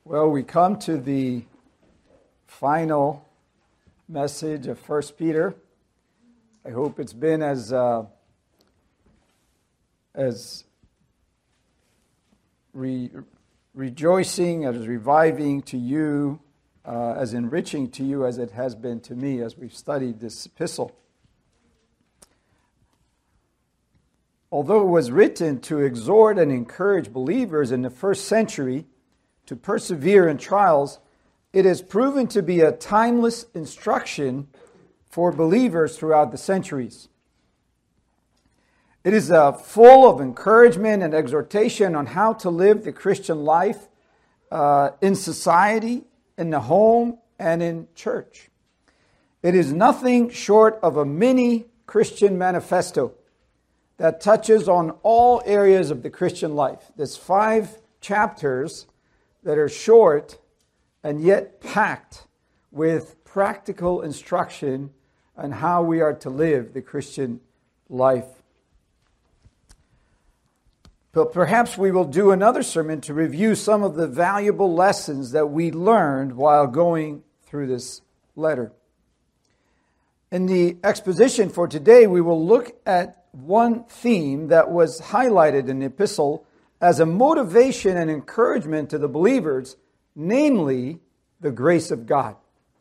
Well, we come to the final message of 1 Peter. I hope it's been as rejoicing, as reviving to you, as enriching to you as it has been to me as we've studied this epistle. Although it was written to exhort and encourage believers in the first century to persevere in trials, it has proven to be a timeless instruction for believers throughout the centuries. It is full of encouragement and exhortation on how to live the Christian life in society, in the home, and in church. It is nothing short of a mini Christian manifesto that touches on all areas of the Christian life. There's 5 chapters that are short and yet packed with practical instruction on how we are to live the Christian life. But perhaps we will do another sermon to review some of the valuable lessons that we learned while going through this letter. In the exposition for today, we will look at one theme that was highlighted in the epistle as a motivation and encouragement to the believers, namely the grace of God.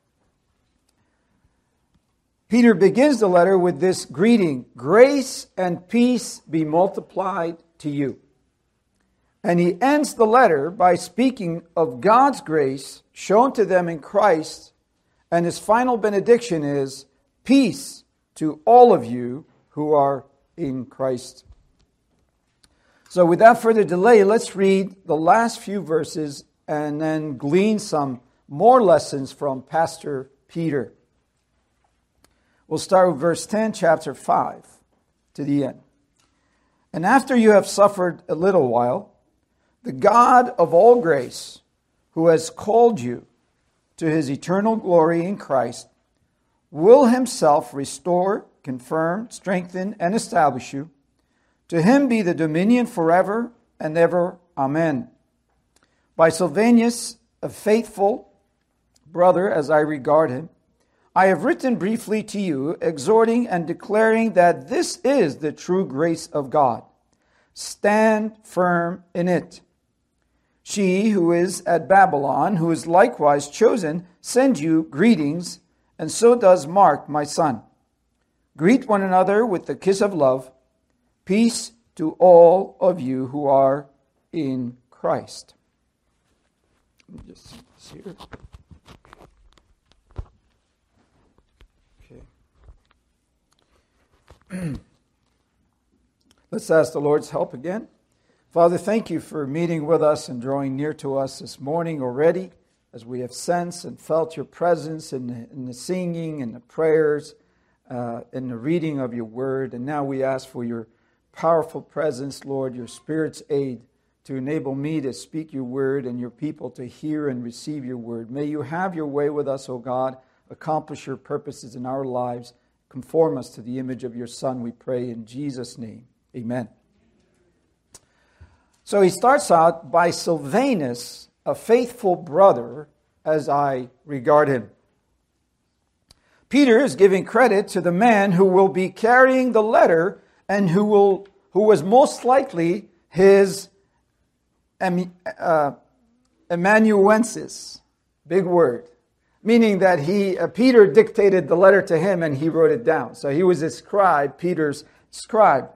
Peter begins the letter with this greeting, "Grace and peace be multiplied to you." And he ends the letter by speaking of God's grace shown to them in Christ, and his final benediction is, "Peace to all of you who are in Christ." So without further delay, let's read the last few verses and then glean some more lessons from Pastor Peter. We'll start with verse 10, chapter 5, to the end. "And after you have suffered a little while, the God of all grace, who has called you to his eternal glory in Christ, will himself restore, confirm, strengthen, and establish you. To him be the dominion forever and ever. Amen. By Silvanus, a faithful brother as I regard him, I have written briefly to you, exhorting and declaring that this is the true grace of God. Stand firm in it. She who is at Babylon, who is likewise chosen, sends you greetings, and so does Mark, my son. Greet one another with the kiss of love. Peace to all of you who are in Christ." Let me just see here. Okay. Let's ask the Lord's help again. Father, thank you for meeting with us and drawing near to us this morning already, as we have sensed and felt your presence in the singing and the prayers, in the reading of your word. And now we ask for your powerful presence, Lord, your Spirit's aid to enable me to speak your word and your people to hear and receive your word. May you have your way with us, O God, accomplish your purposes in our lives, conform us to the image of your Son, we pray in Jesus' name. Amen. So he starts out by Silvanus, a faithful brother, as I regard him. Peter is giving credit to the man who will be carrying the letter and who was most likely his amanuensis, big word, meaning that Peter dictated the letter to him and he wrote it down. So he was a scribe, Peter's scribe.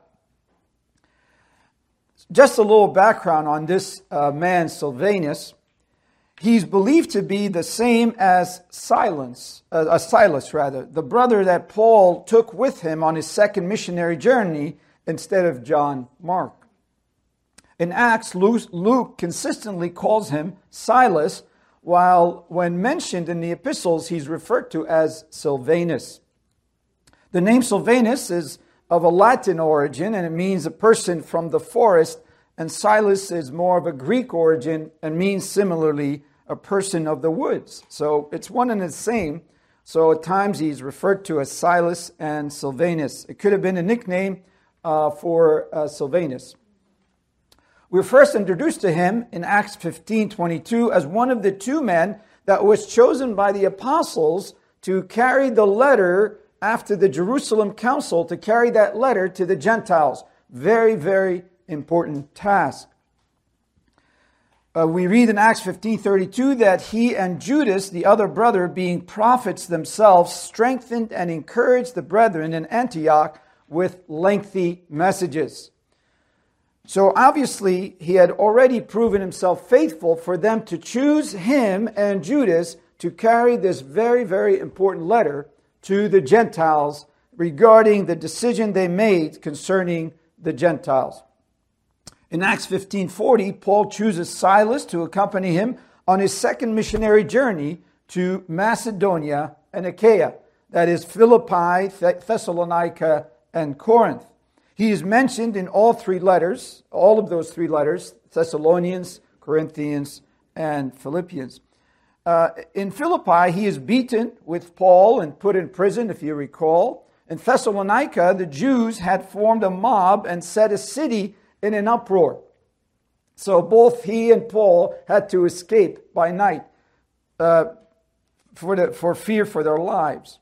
Just a little background on this man, Silvanus. He's believed to be the same as Silas, the brother that Paul took with him on his second missionary journey instead of John Mark. In Acts, Luke consistently calls him Silas, while when mentioned in the epistles, he's referred to as Silvanus. The name Silvanus is of a Latin origin, and it means a person from the forest, and Silas is more of a Greek origin and means similarly a person of the woods. So it's one and the same. So at times he's referred to as Silas and Silvanus. It could have been a nickname for Silvanus. We're first introduced to him in Acts 15:22 as one of the two men that was chosen by the apostles to carry the letter after the Jerusalem council, to carry that letter to the Gentiles. Very, very important task. We read in Acts 15:32 that he and Judas, the other brother, being prophets themselves, strengthened and encouraged the brethren in Antioch with lengthy messages. So obviously, he had already proven himself faithful for them to choose him and Judas to carry this very, very important letter to the Gentiles regarding the decision they made concerning the Gentiles. In Acts 15:40, Paul chooses Silas to accompany him on his second missionary journey to Macedonia and Achaia, that is Philippi, Thessalonica, and Corinth. He is mentioned in all three letters, all of those three letters, Thessalonians, Corinthians, and Philippians. In Philippi, he is beaten with Paul and put in prison, if you recall. In Thessalonica, the Jews had formed a mob and set a city in an uproar. So both he and Paul had to escape by night for fear for their lives.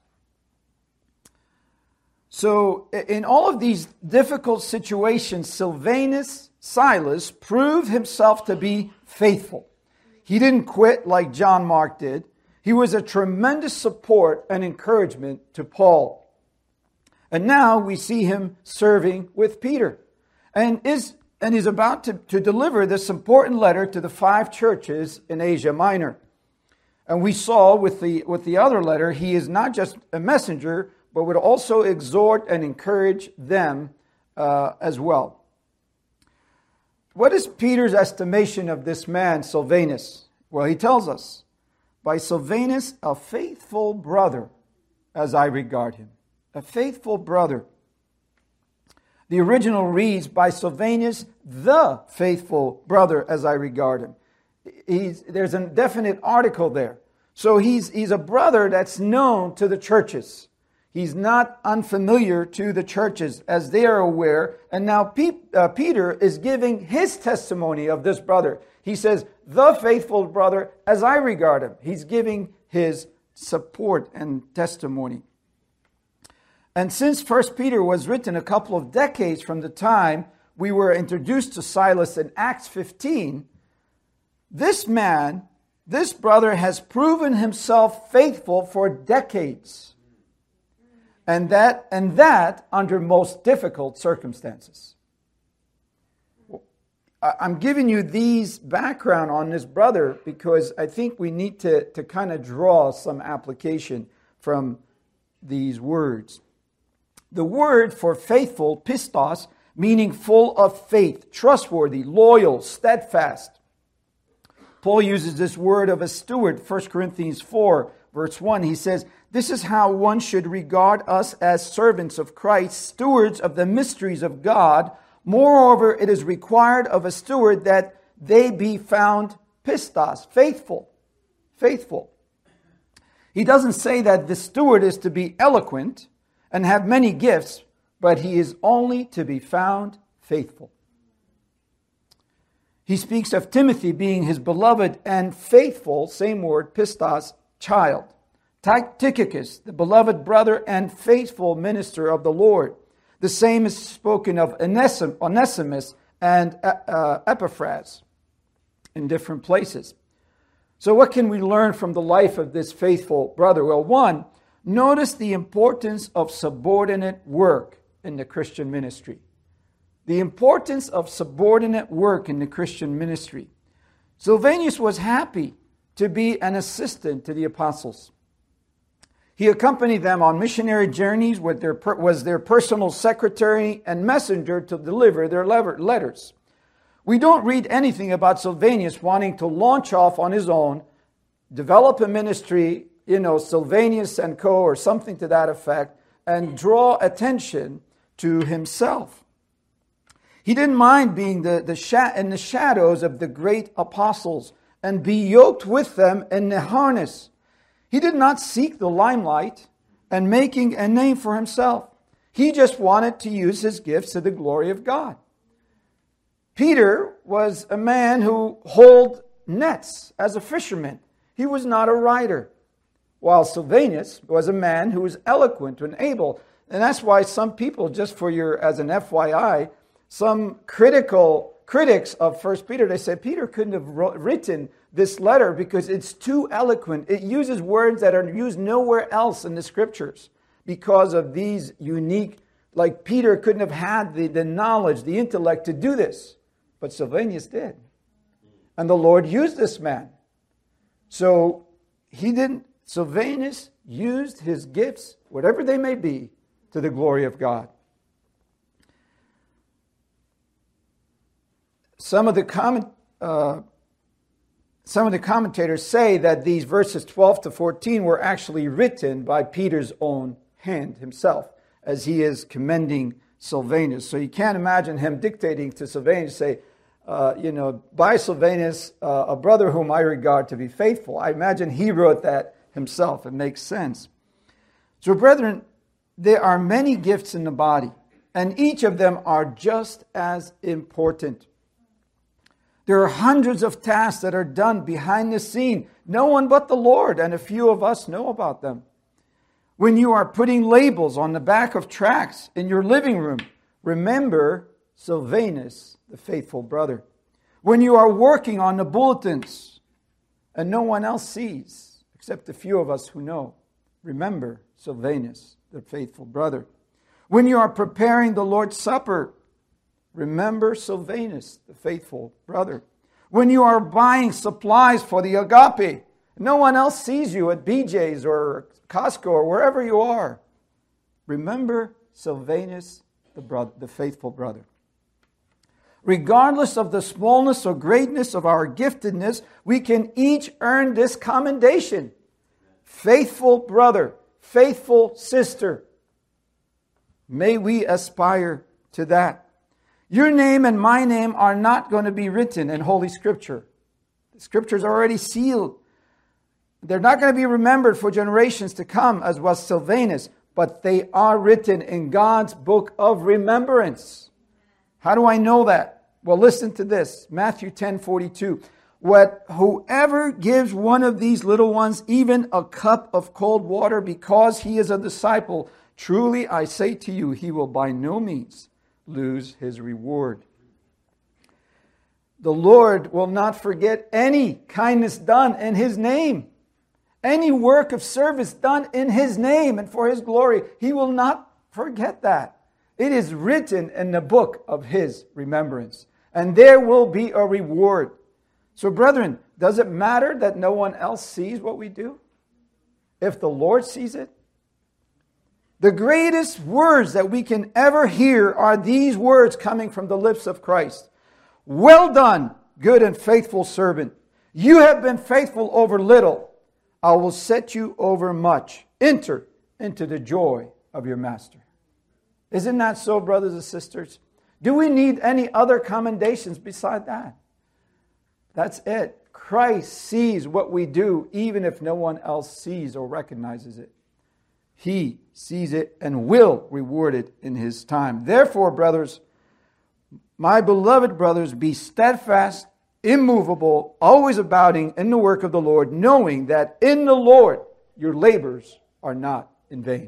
So in all of these difficult situations, Silas proved himself to be faithful. He didn't quit like John Mark did. He was a tremendous support and encouragement to Paul. And now we see him serving with Peter. And is about to deliver this important letter to the 5 churches in Asia Minor. And we saw with the other letter, he is not just a messenger, but would also exhort and encourage them as well. What is Peter's estimation of this man, Silvanus? Well, he tells us, by Silvanus, a faithful brother, as I regard him. A faithful brother. The original reads, by Silvanus, the faithful brother, as I regard him. There's a definite article there. So he's a brother that's known to the churches. He's not unfamiliar to the churches, as they are aware. And now Peter is giving his testimony of this brother. He says, the faithful brother, as I regard him. He's giving his support and testimony. And since 1 Peter was written a couple of decades from the time we were introduced to Silas in Acts 15, this man, this brother, has proven himself faithful for decades. And that under most difficult circumstances. I'm giving you these background on this brother because I think we need to kind of draw some application from these words. The word for faithful, pistos, meaning full of faith, trustworthy, loyal, steadfast. Paul uses this word of a steward, 1 Corinthians 4, verse 1. He says, this is how one should regard us as servants of Christ, stewards of the mysteries of God. Moreover, it is required of a steward that they be found pistos, faithful. Faithful. He doesn't say that the steward is to be eloquent and have many gifts, but he is only to be found faithful. He speaks of Timothy being his beloved and faithful, same word, pistos, child. Tychicus, the beloved brother and faithful minister of the Lord. The same is spoken of Onesimus and Epaphras in different places. So what can we learn from the life of this faithful brother? Well, one, notice the importance of subordinate work in the Christian ministry. The importance of subordinate work in the Christian ministry. Silvanus was happy to be an assistant to the apostles. He accompanied them on missionary journeys, was their personal secretary and messenger to deliver their letters. We don't read anything about Silvanus wanting to launch off on his own, develop a ministry, Silvanus and Co. or something to that effect, and draw attention to himself. He didn't mind being in the shadows of the great apostles and be yoked with them in the harness. He did not seek the limelight and making a name for himself. He just wanted to use his gifts to the glory of God. Peter was a man who hauled nets as a fisherman. He was not a writer. While Silvanus was a man who was eloquent and able. And that's why some people, just for your, as an FYI, some critics of 1 Peter, they say Peter couldn't have written this letter because it's too eloquent. It uses words that are used nowhere else in the scriptures because of these unique, like Peter couldn't have had the knowledge, the intellect to do this. But Silvanus did. And the Lord used this man. So Silvanus used his gifts, whatever they may be, to the glory of God. Some of the commentators say that these verses 12 to 14 were actually written by Peter's own hand himself, as he is commending Silvanus. So you can't imagine him dictating to Silvanus, say, by Silvanus, a brother whom I regard to be faithful. I imagine he wrote that himself. It makes sense. So, brethren, there are many gifts in the body, and each of them are just as important. There are hundreds of tasks that are done behind the scene. No one but the Lord and a few of us know about them. When you are putting labels on the back of tracts in your living room, remember Silvanus, the faithful brother. When you are working on the bulletins and no one else sees, except a few of us who know, remember Silvanus, the faithful brother. When you are preparing the Lord's Supper, remember Silvanus, the faithful brother. When you are buying supplies for the agape, no one else sees you at BJ's or Costco or wherever you are, remember Silvanus, the faithful brother. Regardless of the smallness or greatness of our giftedness, we can each earn this commendation. Faithful brother, faithful sister. May we aspire to that. Your name and my name are not going to be written in Holy Scripture. The Scripture's already sealed. They're not going to be remembered for generations to come, as was Silvanus, but they are written in God's book of remembrance. How do I know that? Well, listen to this. Matthew 10:42. Whoever gives one of these little ones even a cup of cold water because he is a disciple, truly I say to you, he will by no means lose his reward. The Lord will not forget any kindness done in His name. Any work of service done in His name and for His glory. He will not forget that. It is written in the book of His remembrance. And there will be a reward. So, brethren, does it matter that no one else sees what we do? If the Lord sees it? The greatest words that we can ever hear are these words coming from the lips of Christ. Well done, good and faithful servant. You have been faithful over little. I will set you over much. Enter into the joy of your master. Isn't that so, brothers and sisters? Do we need any other commendations beside that? That's it. Christ sees what we do, even if no one else sees or recognizes it. He sees it and will reward it in His time. Therefore, brothers, my beloved brothers, be steadfast, immovable, always abounding in the work of the Lord, knowing that in the Lord your labors are not in vain.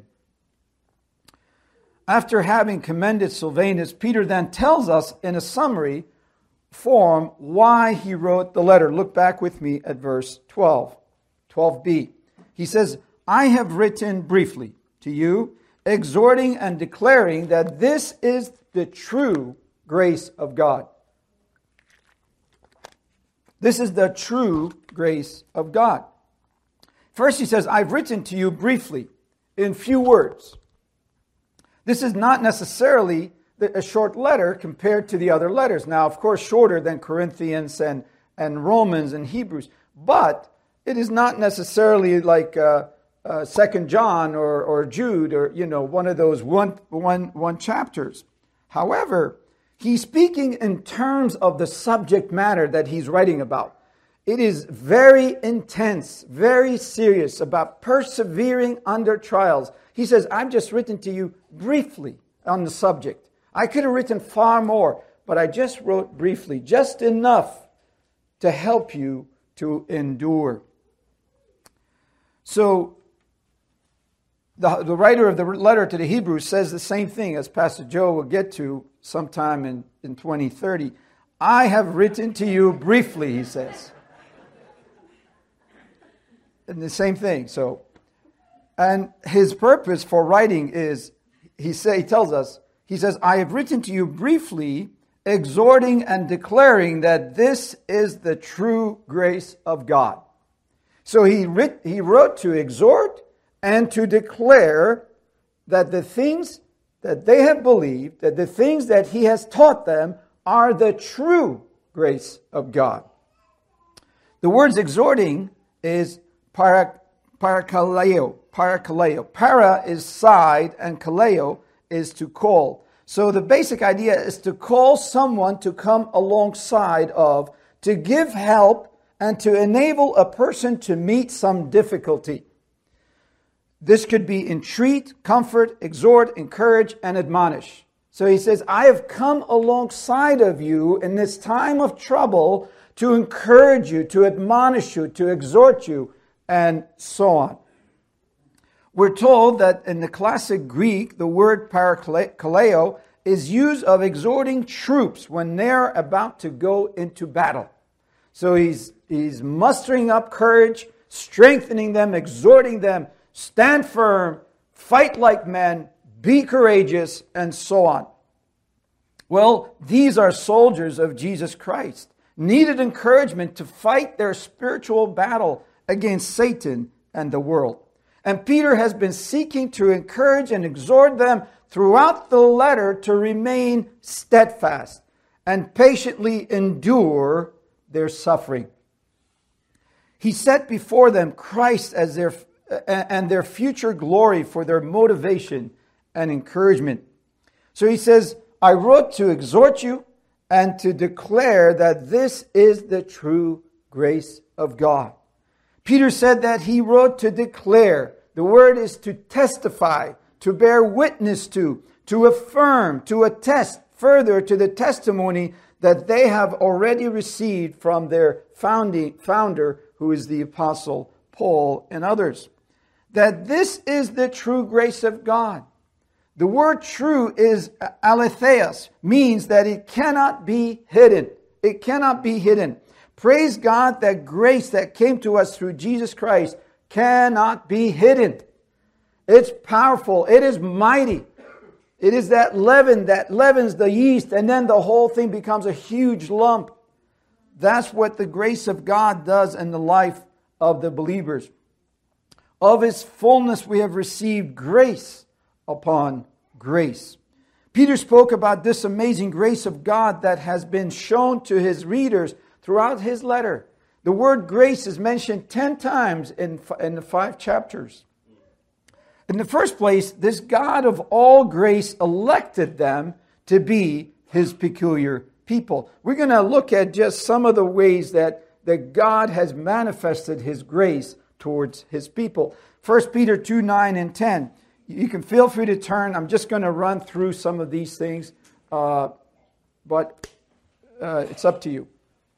After having commended Silvanus, Peter then tells us in a summary form why he wrote the letter. Look back with me at verse 12b. He says, I have written briefly to you, exhorting and declaring that this is the true grace of God. This is the true grace of God. First he says, I've written to you briefly, in few words. This is not necessarily a short letter compared to the other letters. Now, of course, shorter than Corinthians and Romans and Hebrews. But it is not necessarily like 2 John or Jude or, one of those one chapters. However, he's speaking in terms of the subject matter that he's writing about. It is very intense, very serious about persevering under trials. He says, I've just written to you briefly on the subject. I could have written far more, but I just wrote briefly, just enough to help you to endure. So, the writer of the letter to the Hebrews says the same thing as Pastor Joe will get to sometime in 2030. I have written to you briefly, he says. And the same thing. So, and his purpose for writing is, he tells us, he says, I have written to you briefly, exhorting and declaring that this is the true grace of God. So he wrote to exhort and to declare that the things that they have believed, that the things that he has taught them are the true grace of God. The words exhorting is parakaleo. Para is side and kaleo is to call. So the basic idea is to call someone to come alongside of, to give help, and to enable a person to meet some difficulty. This could be entreat, comfort, exhort, encourage, and admonish. So he says, I have come alongside of you in this time of trouble to encourage you, to admonish you, to exhort you, and so on. We're told that in the classic Greek, the word parakaleo is used of exhorting troops when they're about to go into battle. So he's mustering up courage, strengthening them, exhorting them, stand firm, fight like men, be courageous, and so on. Well, these are soldiers of Jesus Christ, needed encouragement to fight their spiritual battle against Satan and the world. And Peter has been seeking to encourage and exhort them throughout the letter to remain steadfast and patiently endure their suffering. He set before them Christ as their future glory for their motivation and encouragement. So he says, I wrote to exhort you and to declare that this is the true grace of God. Peter said that he wrote to declare. The word is to testify, to bear witness to affirm, to attest further to the testimony that they have already received from their founder, who is the Apostle Paul and others. That this is the true grace of God. The word true is aletheos, means that it cannot be hidden. It cannot be hidden. Praise God that grace that came to us through Jesus Christ cannot be hidden. It's powerful. It is mighty. It is that leaven that leavens the yeast, and then the whole thing becomes a huge lump. That's what the grace of God does in the life of the believers. Of His fullness we have received grace upon grace. Peter spoke about this amazing grace of God that has been shown to his readers throughout his letter. The word grace is mentioned 10 times in the 5 chapters. In the first place, this God of all grace elected them to be His peculiar people. We're going to look at just some of the ways that God has manifested His grace towards His people. 1 Peter 2, 9 and 10. You can feel free to turn. I'm just going to run through some of these things, but it's up to you.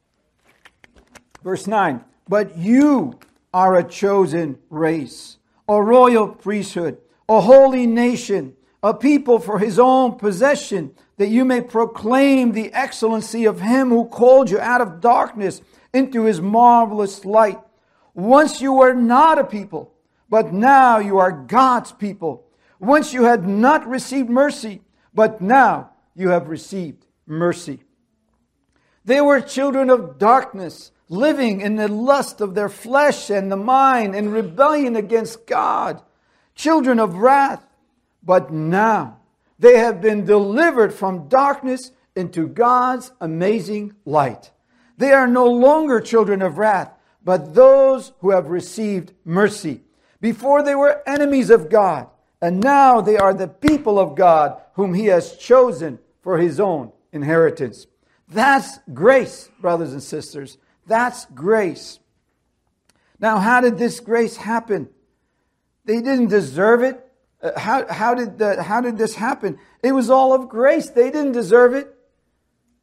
Verse 9, but you are a chosen race, a royal priesthood, a holy nation, a people for His own possession, that you may proclaim the excellency of Him who called you out of darkness into His marvelous light. Once you were not a people, but now you are God's people. Once you had not received mercy, but now you have received mercy. They were children of darkness, living in the lust of their flesh and the mind, in rebellion against God, children of wrath. But now they have been delivered from darkness into God's amazing light. They are no longer children of wrath, but those who have received mercy. Before they were enemies of God, and now they are the people of God, whom He has chosen for His own inheritance. That's grace, brothers and sisters. That's grace. Now, how did this grace happen? They didn't deserve it. How did this happen? It was all of grace. They didn't deserve it.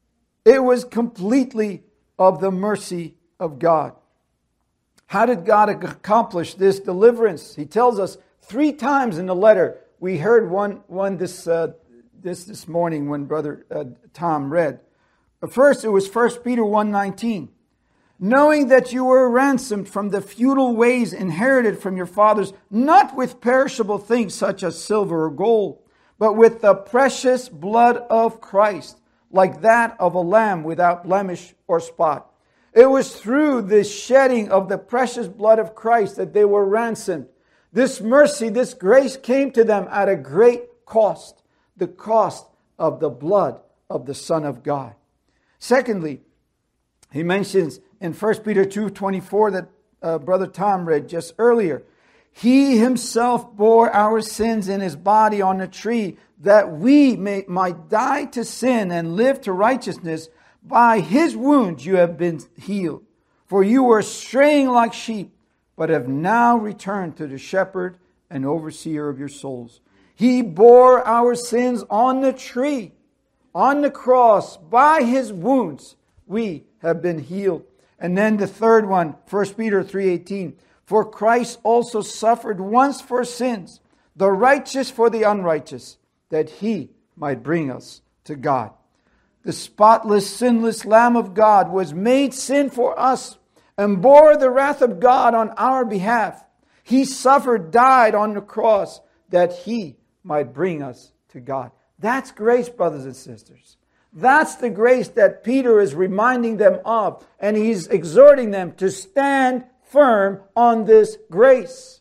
It was completely of the mercy of God. How did God accomplish this deliverance? He tells us 3 times in the letter. We heard one this morning when Brother Tom read. First, it was 1 Peter 1:19. Knowing that you were ransomed from the futile ways inherited from your fathers, not with perishable things such as silver or gold, but with the precious blood of Christ, like that of a lamb without blemish or spot. It was through the shedding of the precious blood of Christ that they were ransomed. This mercy, this grace came to them at a great cost, the cost of the blood of the Son of God. Secondly, he mentions in 1 Peter 2:24 that Brother Tom read just earlier, He himself bore our sins in his body on the tree, that we might die to sin and live to righteousness. By his wounds you have been healed. For you were straying like sheep, but have now returned to the shepherd and overseer of your souls. He bore our sins on the tree, on the cross. By his wounds we have been healed. And then the third one, 1 Peter 3:18. For Christ also suffered once for sins, the righteous for the unrighteous, that he might bring us to God. The spotless, sinless Lamb of God was made sin for us and bore the wrath of God on our behalf. He suffered, died on the cross, that he might bring us to God. That's grace, brothers and sisters. That's the grace that Peter is reminding them of, and he's exhorting them to stand firm on this grace.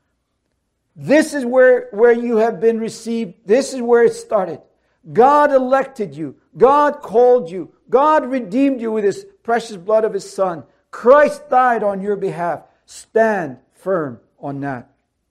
This is where you have been received. This is where it started. God elected you. God called you. God redeemed you with his precious blood of his Son. Christ died on your behalf. Stand firm on that.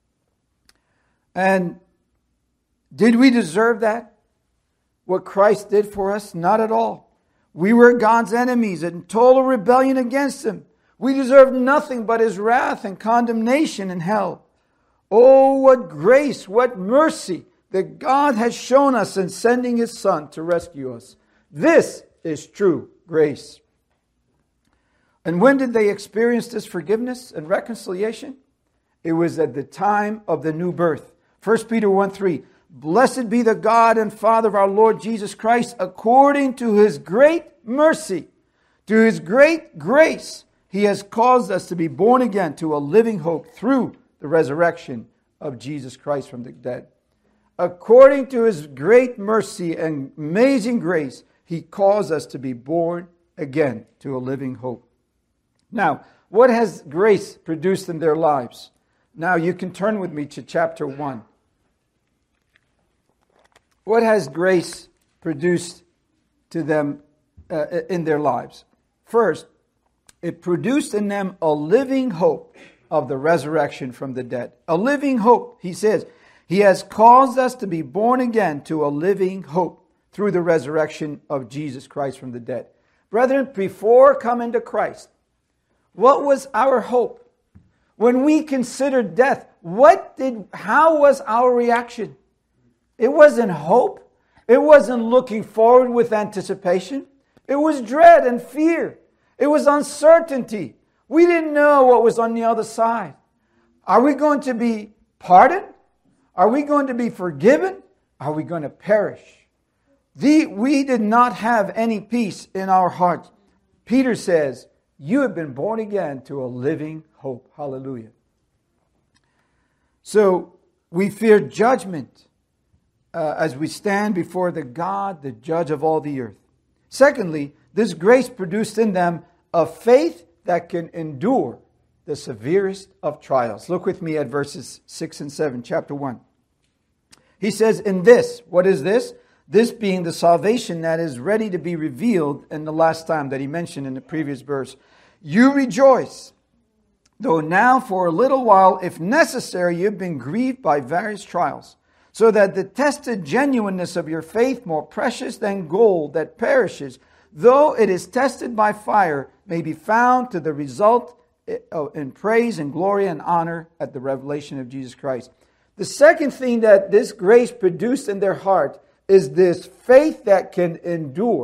And did we deserve that? What Christ did for us? Not at all. We were God's enemies in total rebellion against him. We deserved nothing but his wrath and condemnation in hell. Oh, what grace, what mercy that God has shown us in sending his Son to rescue us. This is true grace. And when did they experience this forgiveness and reconciliation? It was at the time of the new birth. 1 Peter 1:3. Blessed be the God and Father of our Lord Jesus Christ, according to his great mercy, to his great grace, he has caused us to be born again to a living hope through the resurrection of Jesus Christ from the dead. According to his great mercy and amazing grace, he caused us to be born again to a living hope. Now, what has grace produced in their lives? Now, you can turn with me to chapter 1. What has grace produced to them in their lives? First, it produced in them a living hope of the resurrection from the dead. A living hope. He says, he has caused us to be born again to a living hope through the resurrection of Jesus Christ from the dead. Brethren, before coming to Christ, what was our hope? When we considered death, how was our reaction? It wasn't hope. It wasn't looking forward with anticipation. It was dread and fear. It was uncertainty. We didn't know what was on the other side. Are we going to be pardoned? Are we going to be forgiven? Are we going to perish? We did not have any peace in our hearts. Peter says, you have been born again to a living hope. Hallelujah. So we fear judgment as we stand before the God, the judge of all the earth. Secondly, this grace produced in them a faith that can endure the severest of trials. Look with me at verses 6 and 7, chapter 1. He says, in this, what is this? This being the salvation that is ready to be revealed in the last time that he mentioned in the previous verse. You rejoice, though now for a little while, if necessary, you've been grieved by various trials, so that the tested genuineness of your faith, more precious than gold that perishes, though it is tested by fire, may be found to the result in praise and glory and honor at the revelation of Jesus Christ. The second thing that this grace produced in their heart is this faith that can endure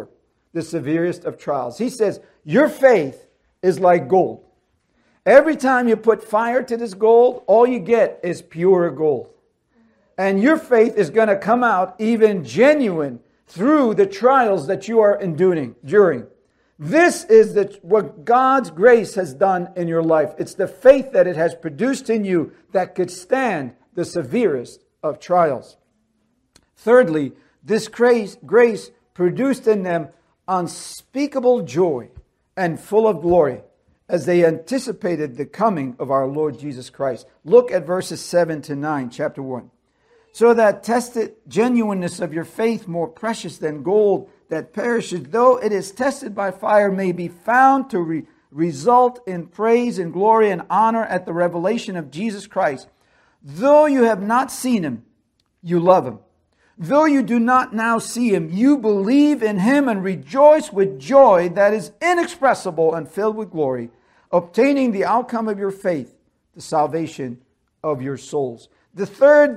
the severest of trials. He says, your faith is like gold. Every time you put fire to this gold, all you get is pure gold. And your faith is going to come out even genuine through the trials that you are enduring. This is what God's grace has done in your life. It's the faith that it has produced in you that could stand the severest of trials. Thirdly, this grace produced in them unspeakable joy and full of glory as they anticipated the coming of our Lord Jesus Christ. Look at verses 7 to 9, chapter 1. So that tested genuineness of your faith, more precious than gold that perishes, though it is tested by fire, may be found to result in praise and glory and honor at the revelation of Jesus Christ. Though you have not seen him, you love him. Though you do not now see him, you believe in him and rejoice with joy that is inexpressible and filled with glory, obtaining the outcome of your faith, the salvation of your souls. The third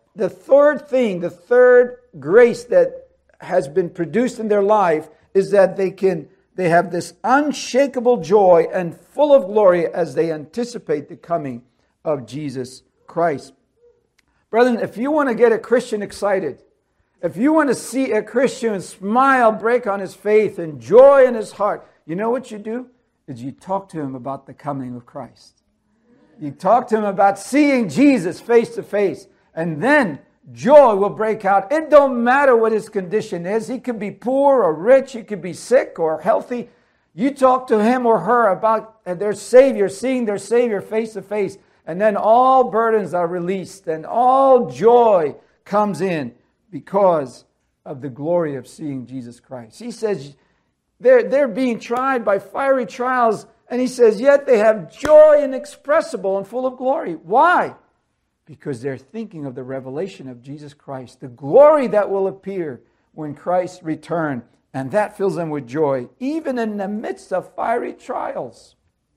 grace that has been produced in their life is that they have this unshakable joy and full of glory as they anticipate the coming of Jesus Christ. Brethren, if you want to get a Christian excited, if you want to see a Christian smile break on his faith and joy in his heart, you know what you do? Is you talk to him about the coming of Christ. You talk to him about seeing Jesus face to face, and then joy will break out. It don't matter what his condition is. He could be poor or rich. He could be sick or healthy. You talk to him or her about their Savior, seeing their Savior face to face, and then all burdens are released and all joy comes in because of the glory of seeing Jesus Christ. He says they're being tried by fiery trials, and he says, yet they have joy inexpressible and full of glory. Why? Because they're thinking of the revelation of Jesus Christ, the glory that will appear when Christ returns, and that fills them with joy, even in the midst of fiery trials.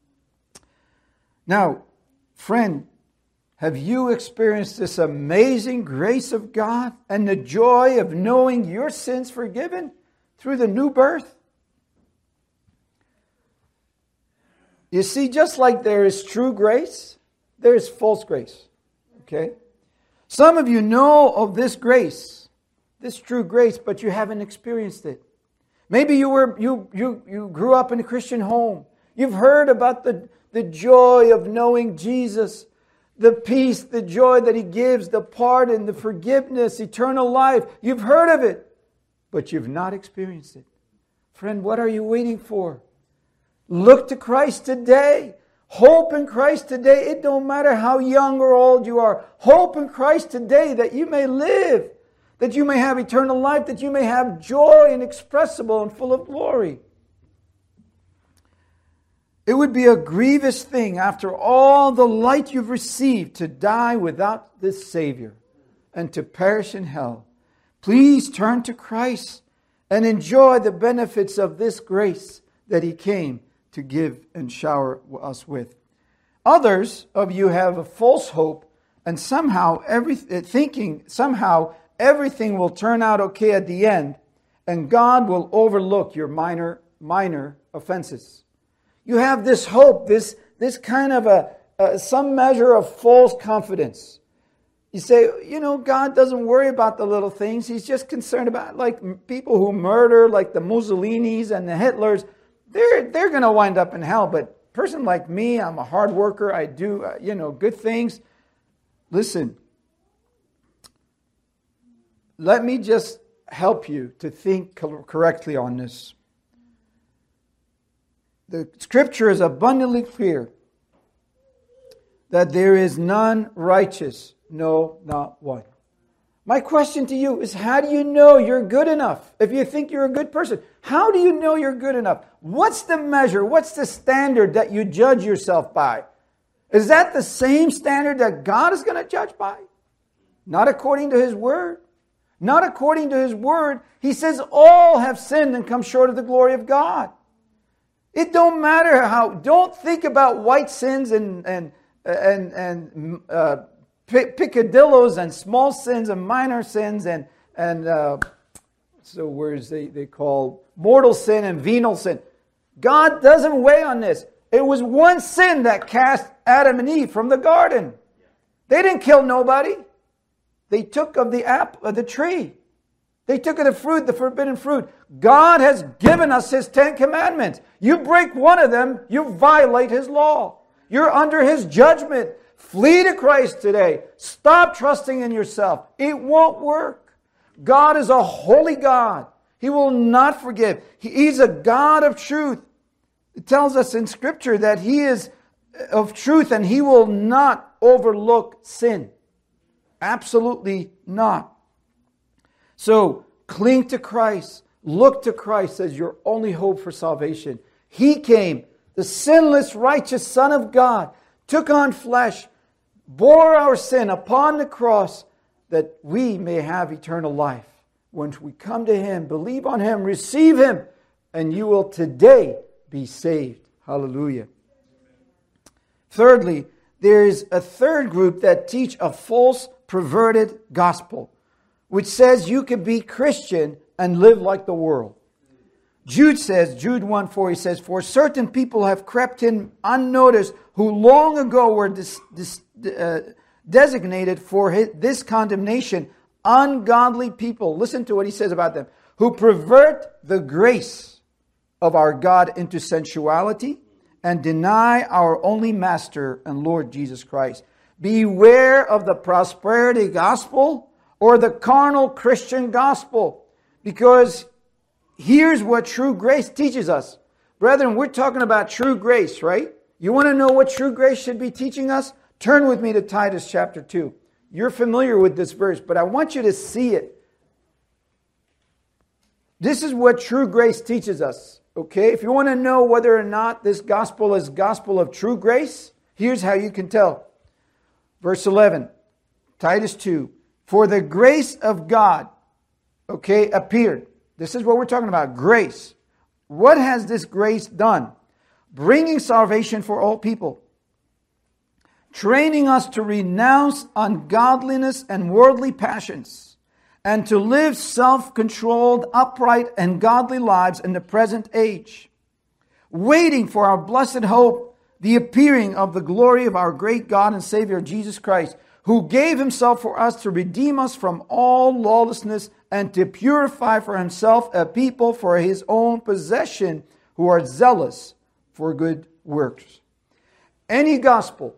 Now, friend, have you experienced this amazing grace of God and the joy of knowing your sins forgiven through the new birth? You see, just like there is true grace, there is false grace. Okay? Some of you know of this grace, this true grace, but you haven't experienced it. Maybe you grew up in a Christian home. You've heard about the joy of knowing Jesus, the peace, the joy that he gives, the pardon, the forgiveness, eternal life. You've heard of it, but you've not experienced it. Friend, what are you waiting for? Look to Christ today. Hope in Christ today. It don't matter how young or old you are. Hope in Christ today that you may live, that you may have eternal life, that you may have joy inexpressible and full of glory. It would be a grievous thing after all the light you've received to die without this Savior and to perish in hell. Please turn to Christ and enjoy the benefits of this grace that he came to give and shower us with. Others of you have a false hope and thinking somehow everything will turn out okay at the end and God will overlook your minor offenses. You have this hope, this kind of some measure of false confidence. You say, God doesn't worry about the little things. He's just concerned about like people who murder, like the Mussolinis and the Hitlers. They're going to wind up in hell. But a person like me, I'm a hard worker. I do, good things. Listen, let me just help you to think correctly on this. The Scripture is abundantly clear that there is none righteous, no, not one. My question to you is, how do you know you're good enough? If you think you're a good person, how do you know you're good enough? What's the measure? What's the standard that you judge yourself by? Is that the same standard that God is going to judge by? Not according to His Word. Not according to His Word. He says all have sinned and come short of the glory of God. It don't matter how. Don't think about white sins and picadillos and small sins and minor sins and So words they call mortal sin and venial sin. God doesn't weigh on this. It was one sin that cast Adam and Eve from the garden. They didn't kill nobody. They took of the tree. They took of the fruit, the forbidden fruit. God has given us His 10 commandments. You break one of them, you violate His law. You're under His judgment. Flee to Christ today. Stop trusting in yourself. It won't work. God is a holy God. He will not forgive. He's a God of truth. It tells us in Scripture that He is of truth and He will not overlook sin. Absolutely not. So, cling to Christ. Look to Christ as your only hope for salvation. He came, the sinless, righteous Son of God, took on flesh, bore our sin upon the cross, that we may have eternal life. When we come to Him, believe on Him, receive Him, and you will today be saved. Hallelujah. Thirdly, there is a third group that teach a false, perverted gospel, which says you can be Christian and live like the world. Jude 1:4, he says, "For certain people have crept in unnoticed, who long ago were designated for this condemnation, ungodly people." Listen to what he says about them. "Who pervert the grace of our God into sensuality and deny our only Master and Lord Jesus Christ. Beware of the prosperity gospel or the carnal Christian gospel, because here's what true grace teaches us." Brethren, we're talking about true grace, right? You want to know what true grace should be teaching us? Turn with me to Titus chapter 2. You're familiar with this verse, but I want you to see it. This is what true grace teaches us, okay? If you want to know whether or not this gospel is gospel of true grace, here's how you can tell. Verse 11, Titus 2. "For the grace of God," okay, "appeared." This is what we're talking about, grace. What has this grace done? "Bringing salvation for all people, training us to renounce ungodliness and worldly passions, and to live self-controlled, upright, and godly lives in the present age, waiting for our blessed hope, the appearing of the glory of our great God and Savior Jesus Christ, who gave Himself for us to redeem us from all lawlessness and to purify for Himself a people for His own possession who are zealous for good works." Any gospel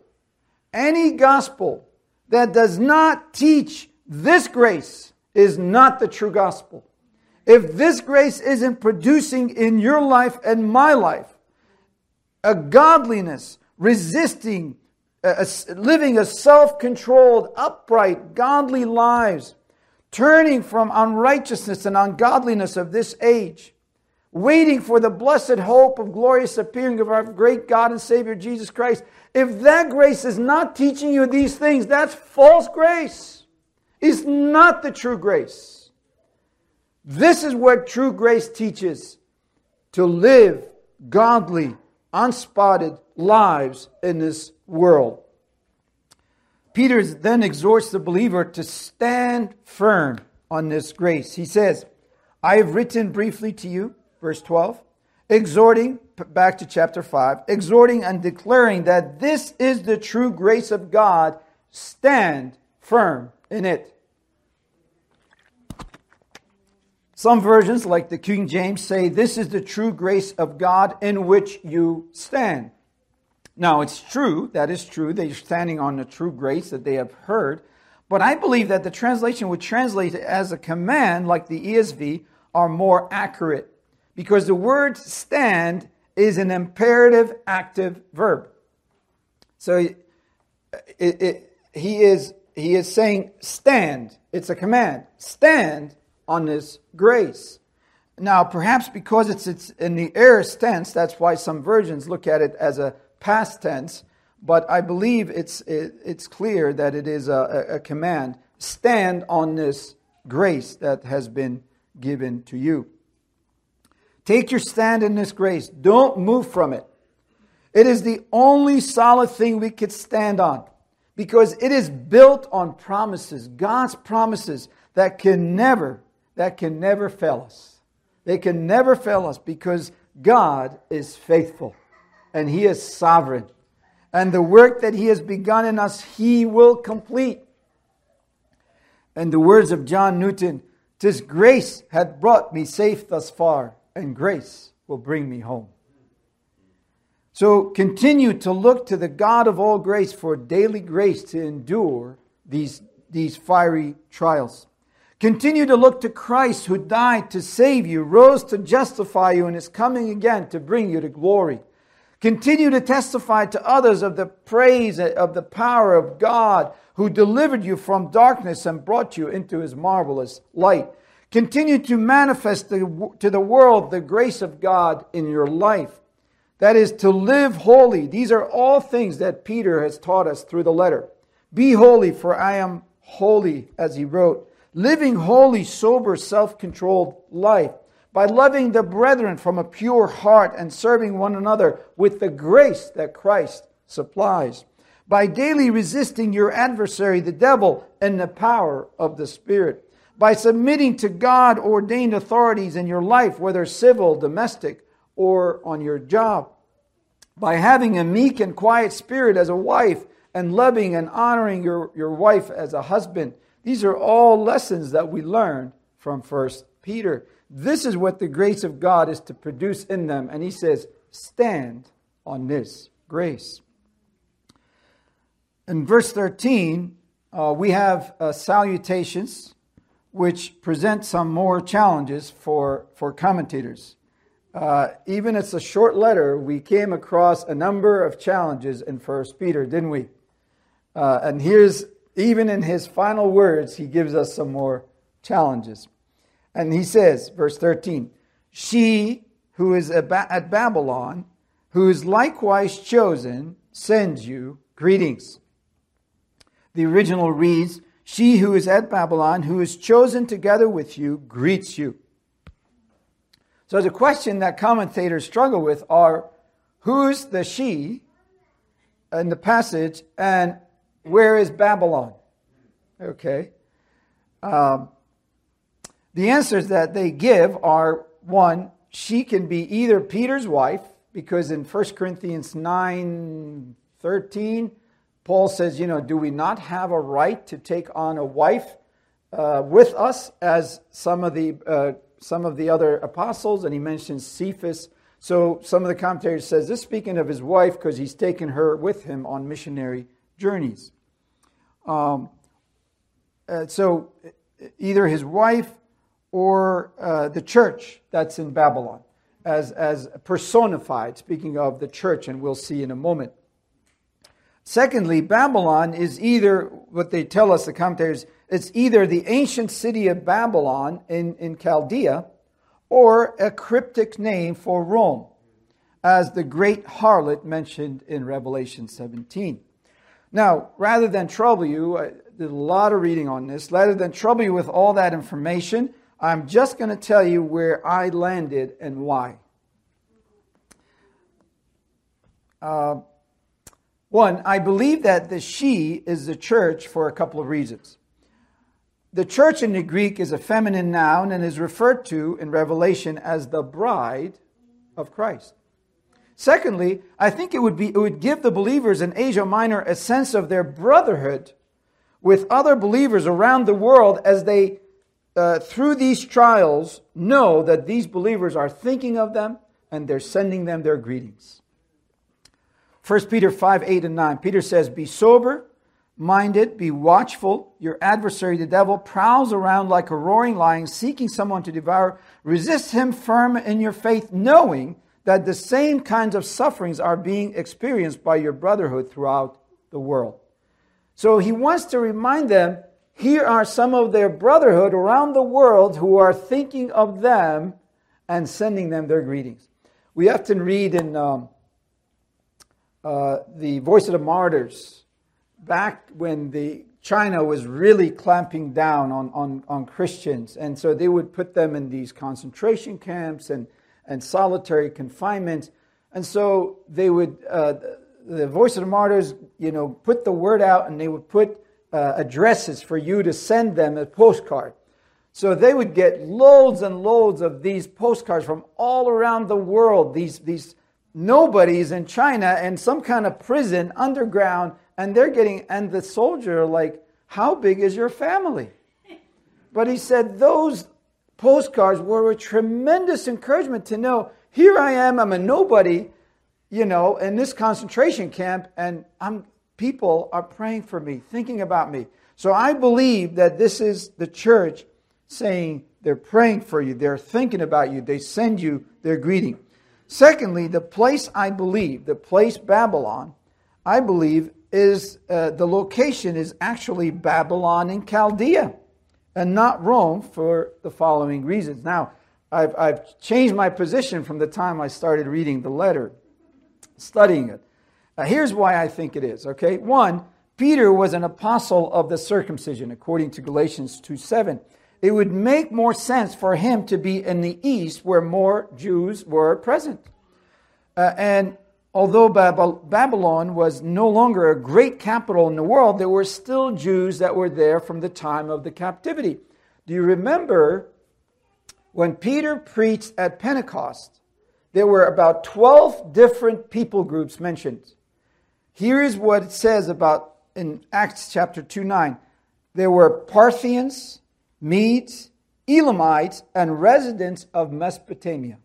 that does not teach this grace is not the true gospel. If this grace isn't producing in your life and my life a godliness, resisting, living a self-controlled, upright, godly lives, turning from unrighteousness and ungodliness of this age, waiting for the blessed hope of glorious appearing of our great God and Savior Jesus Christ. If that grace is not teaching you these things, that's false grace. It's not the true grace. This is what true grace teaches: to live godly, unspotted lives in this world. Peter then exhorts the believer to stand firm on this grace. He says, "I have written briefly to you," verse 12, exhorting, back to chapter 5, exhorting and declaring that this is the true grace of God. Stand firm in it. Some versions, like the King James, say this is the true grace of God in which you stand. Now, it's true, that is true, they're standing on the true grace that they have heard, but I believe that the translation would translate it as a command, like the ESV, are more accurate, because the word stand is an imperative active verb. So he is saying stand. It's a command. Stand on this grace. Now, perhaps because it's in the aorist tense, that's why some versions look at it as a past tense, but I believe it's clear that it is a command. Stand on this grace that has been given to you. Take your stand in this grace. Don't move from it. It is the only solid thing we could stand on, because it is built on promises, God's promises that can never that can never fail us. They can never fail us because God is faithful and He is sovereign. And the work that He has begun in us, He will complete. And the words of John Newton, "'Tis grace hath brought me safe thus far, and grace will bring me home." So continue to look to the God of all grace for daily grace to endure these fiery trials. Continue to look to Christ, who died to save you, rose to justify you, and is coming again to bring you to glory. Continue to testify to others of the praise of the power of God, who delivered you from darkness and brought you into His marvelous light. Continue to manifest to the world the grace of God in your life. That is, to live holy. These are all things that Peter has taught us through the letter. "Be holy, for I am holy," as he wrote. Living holy, sober, self-controlled life. By loving the brethren from a pure heart and serving one another with the grace that Christ supplies. By daily resisting your adversary, the devil, in the power of the Spirit. By submitting to God-ordained authorities in your life, whether civil, domestic, or on your job. By having a meek and quiet spirit as a wife, and loving and honoring your wife as a husband. These are all lessons that we learn from 1 Peter. This is what the grace of God is to produce in them. And he says, stand on this grace. In verse 13, we have salutations, which present some more challenges for commentators. Even it's a short letter, we came across a number of challenges in 1 Peter, didn't we? And here's, even in his final words, he gives us some more challenges. And he says, verse 13, she who is at Babylon, who is likewise chosen, sends you greetings. The original reads, she who is at Babylon, who is chosen together with you, greets you. So the question that commentators struggle with are, who's the she in the passage, and where is Babylon? Okay. The answers that they give are, one, she can be either Peter's wife, because in 1 Corinthians 9:13, Paul says, do we not have a right to take on a wife with us as some of the other apostles? And he mentions Cephas. So some of the commentators says this speaking of his wife because he's taken her with him on missionary journeys. So either his wife or the church that's in Babylon as personified, speaking of the church, and we'll see in a moment. Secondly, Babylon is either, what they tell us, the commentators, it's either the ancient city of Babylon in Chaldea or a cryptic name for Rome, as the great harlot mentioned in Revelation 17. Now, rather than trouble you, I did a lot of reading on this, rather than trouble you with all that information, I'm just going to tell you where I landed and why. One, I believe that the she is the church for a couple of reasons. The church in the Greek is a feminine noun and is referred to in Revelation as the bride of Christ. Secondly, I think it would give the believers in Asia Minor a sense of their brotherhood with other believers around the world as they, through these trials, know that these believers are thinking of them and they're sending them their greetings. 1 Peter 5:8-9, Peter says, be sober-minded, be watchful. Your adversary, the devil, prowls around like a roaring lion, seeking someone to devour. Resist him firm in your faith, knowing that the same kinds of sufferings are being experienced by your brotherhood throughout the world. So he wants to remind them, here are some of their brotherhood around the world who are thinking of them and sending them their greetings. We often read in the Voice of the Martyrs, back when China was really clamping down on Christians. And so they would put them in these concentration camps and solitary confinement. And so they would, the Voice of the Martyrs, put the word out, and they would put addresses for you to send them a postcard. So they would get loads and loads of these postcards from all around the world, these nobodies in China in some kind of prison underground, and the soldier are like, how big is your family? But he said those postcards were a tremendous encouragement to know, here I am, I'm a nobody, in this concentration camp, and people are praying for me, thinking about me. So I believe that this is the church saying they're praying for you, they're thinking about you, they send you their greeting. Secondly, the place Babylon, I believe, is the location is actually Babylon in Chaldea and not Rome for the following reasons. Now, I've changed my position from the time I started reading the letter, studying it. Here's why I think it is, okay? One, Peter was an apostle of the circumcision, according to Galatians 2:7. It would make more sense for him to be in the east where more Jews were present. And although Babylon was no longer a great capital in the world, there were still Jews that were there from the time of the captivity. Do you remember when Peter preached at Pentecost, there were about 12 different people groups mentioned. Here is what it says about in Acts chapter 2:9. There were Parthians, Medes, Elamites, and residents of Mesopotamia.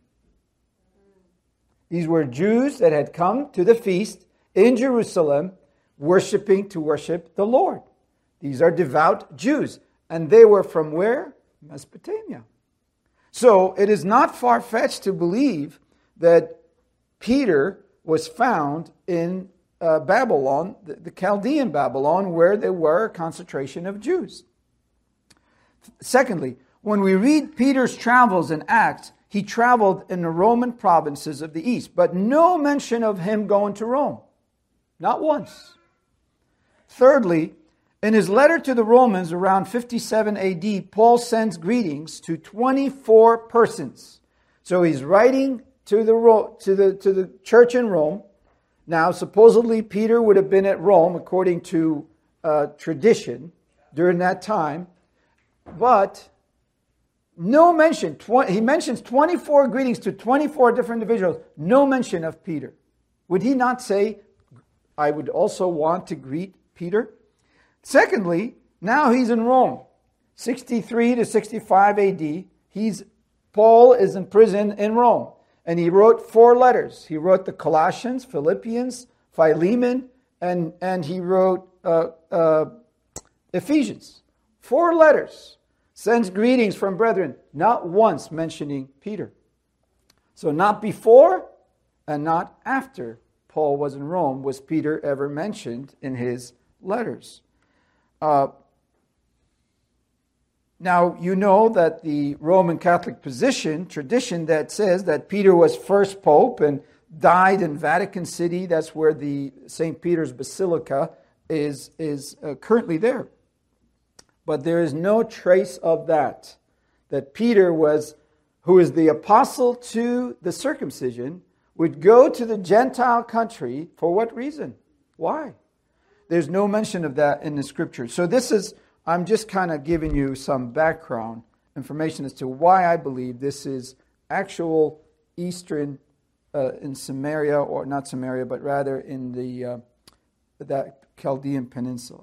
These were Jews that had come to the feast in Jerusalem, to worship the Lord. These are devout Jews. And they were from where? Mesopotamia. So it is not far-fetched to believe that Peter was found in Babylon, the Chaldean Babylon, where there were a concentration of Jews. Secondly, when we read Peter's travels in Acts, he traveled in the Roman provinces of the east, but no mention of him going to Rome. Not once. Thirdly, in his letter to the Romans around 57 AD, Paul sends greetings to 24 persons. So he's writing to the church in Rome. Now, supposedly Peter would have been at Rome according to tradition during that time, but no mention. He mentions 24 greetings to 24 different individuals. No mention of Peter. Would he not say, I would also want to greet Peter? Secondly, now he's in Rome. 63 to 65 AD. Paul is in prison in Rome. And he wrote 4 letters. He wrote the Colossians, Philippians, Philemon, and he wrote Ephesians. 4 letters. Sends greetings from brethren, not once mentioning Peter. So not before and not after Paul was in Rome was Peter ever mentioned in his letters. Now, you know that the Roman Catholic tradition that says that Peter was first pope and died in Vatican City. That's where the St. Peter's Basilica is currently there. But there is no trace of that. That Peter who is the apostle to the circumcision, would go to the Gentile country. For what reason? Why? There's no mention of that in the scripture. So I'm just kind of giving you some background information as to why I believe this is actual Eastern in Samaria, or not Samaria, but rather in that Chaldean peninsula.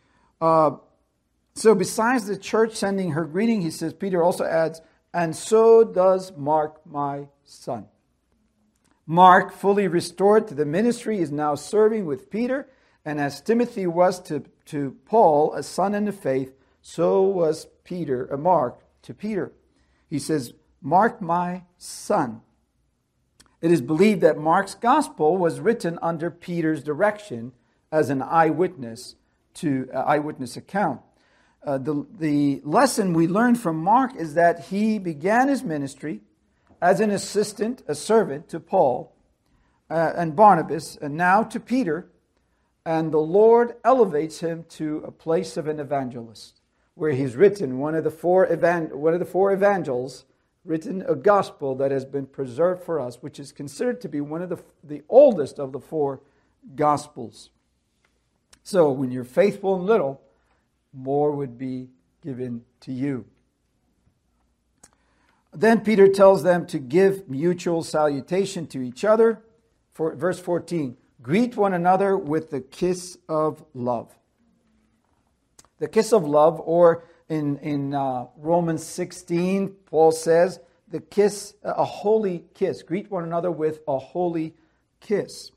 So besides the church sending her greeting, he says, Peter also adds, and so does Mark, my son. Mark, fully restored to the ministry, is now serving with Peter, and as Timothy was to Paul, a son in the faith, so was Mark to Peter. He says, Mark, my son. It is believed that Mark's gospel was written under Peter's direction as an eyewitness account. The lesson we learn from Mark is that he began his ministry as an assistant, a servant to Paul and Barnabas, and now to Peter, and the Lord elevates him to a place of an evangelist, where he's written one of the four evangels, written a gospel that has been preserved for us, which is considered to be one of the oldest of the 4 gospels. So when you're faithful in little, more would be given to you. Then Peter tells them to give mutual salutation to each other. For verse 14, greet one another with the kiss of love. The kiss of love, or in Romans 16, Paul says, the kiss, a holy kiss. Greet one another with a holy kiss.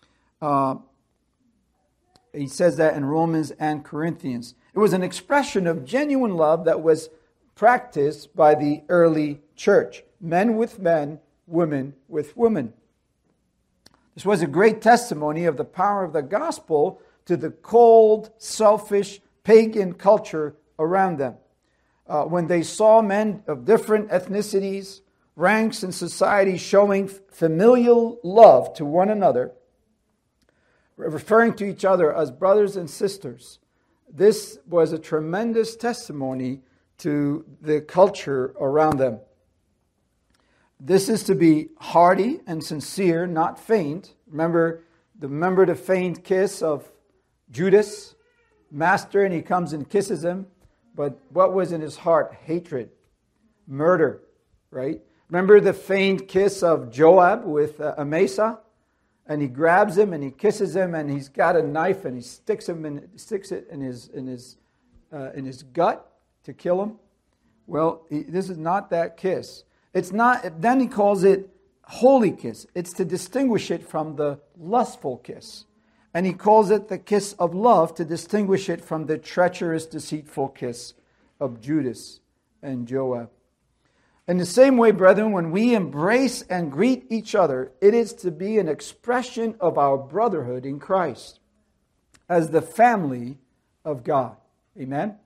He says that in Romans and Corinthians. It was an expression of genuine love that was practiced by the early church. Men with men, women with women. This was a great testimony of the power of the gospel to the cold, selfish, pagan culture around them. When they saw men of different ethnicities, ranks in society showing familial love to one another, referring to each other as brothers and sisters, this was a tremendous testimony to the culture around them. This is to be hearty and sincere, not feigned. Remember the feigned kiss of Judas, Master, and he comes and kisses him. But what was in his heart? Hatred, murder, right? Remember the feigned kiss of Joab with Amasa? And he grabs him and he kisses him, and he's got a knife and he sticks it in his gut to kill him. Well, this is not that kiss. It's not. Then he calls it holy kiss. It's to distinguish it from the lustful kiss, and he calls it the kiss of love to distinguish it from the treacherous, deceitful kiss of Judas and Joab. In the same way, brethren, when we embrace and greet each other, it is to be an expression of our brotherhood in Christ as the family of God. Amen?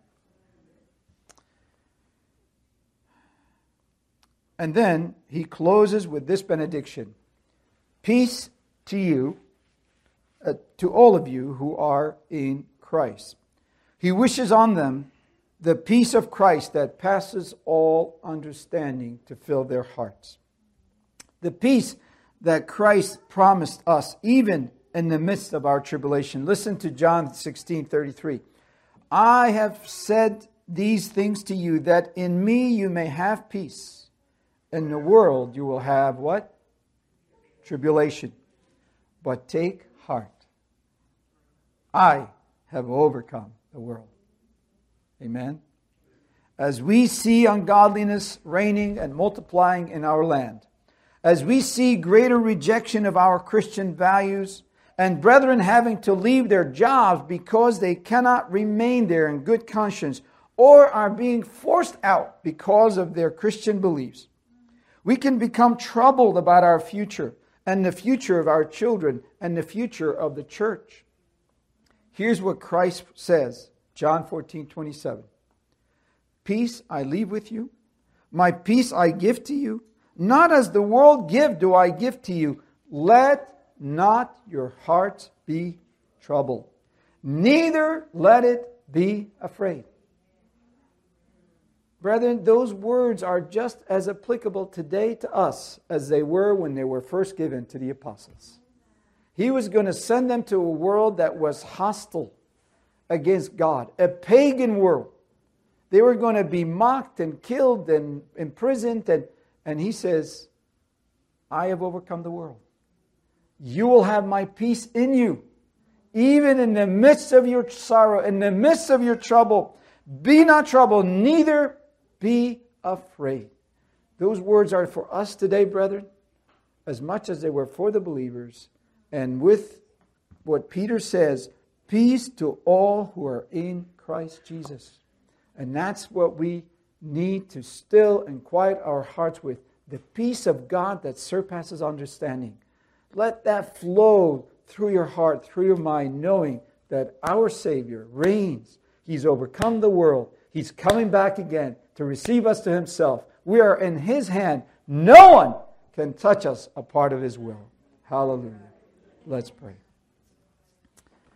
And then he closes with this benediction. Peace to you, to all of you who are in Christ. He wishes on them the peace of Christ that passes all understanding to fill their hearts. The peace that Christ promised us even in the midst of our tribulation. Listen to John 16:33. I have said these things to you that in me you may have peace. In the world you will have what? Tribulation. But take heart. I have overcome the world. Amen. As we see ungodliness reigning and multiplying in our land, as we see greater rejection of our Christian values, and brethren having to leave their jobs because they cannot remain there in good conscience, or are being forced out because of their Christian beliefs, we can become troubled about our future and the future of our children and the future of the church. Here's what Christ says. John 14:27. Peace I leave with you. My peace I give to you. Not as the world give do I give to you. Let not your hearts be troubled. Neither let it be afraid. Brethren, those words are just as applicable today to us as they were when they were first given to the apostles. He was going to send them to a world that was hostile against God, a pagan world. They were going to be mocked and killed and imprisoned. And he says, I have overcome the world. You will have my peace in you. Even in the midst of your sorrow, in the midst of your trouble, be not troubled, neither be afraid. Those words are for us today, brethren, as much as they were for the believers. And with what Peter says, peace to all who are in Christ Jesus. And that's what we need to still and quiet our hearts with. The peace of God that surpasses understanding. Let that flow through your heart, through your mind, knowing that our Savior reigns. He's overcome the world. He's coming back again to receive us to Himself. We are in His hand. No one can touch us apart of His will. Hallelujah. Let's pray.